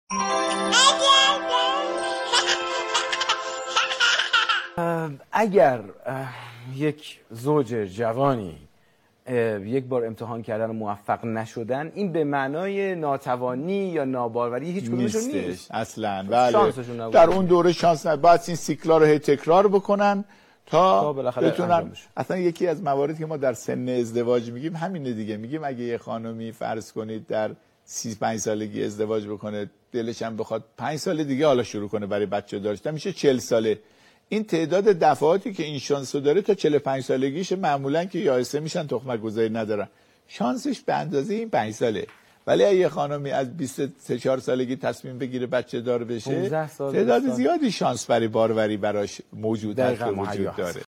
اگر یک زوج جوانی یک بار امتحان کردن و موفق نشدن، این به معنای ناتوانی یا ناباروری هیچ کدومشون نیست اصلا. بله. شانسشون در اون دوره شانس نبود، باید این سیکلا رو هی تکرار بکنن تا بتونن. اصلا یکی از مواردی که ما در سن ازدواج میگیم همینه دیگه. میگیم اگه یه خانمی فرض کنید در 35 سالگی ازدواج بکنه، دلش هم بخواد 5 سال دیگه حالا شروع کنه برای بچه داشتن، میشه 40 ساله. این تعداد دفعاتی که این شانسو داره تا 45 سالگیش معمولا که یائسه میشن، تخمک گذاری ندارن، شانسش به اندازه این 5 ساله. ولی اگه خانمی از 23-4 سالگی تصمیم بگیره بچه دار بشه، تعداد زیادی شانس برای باروری براش موجود داره.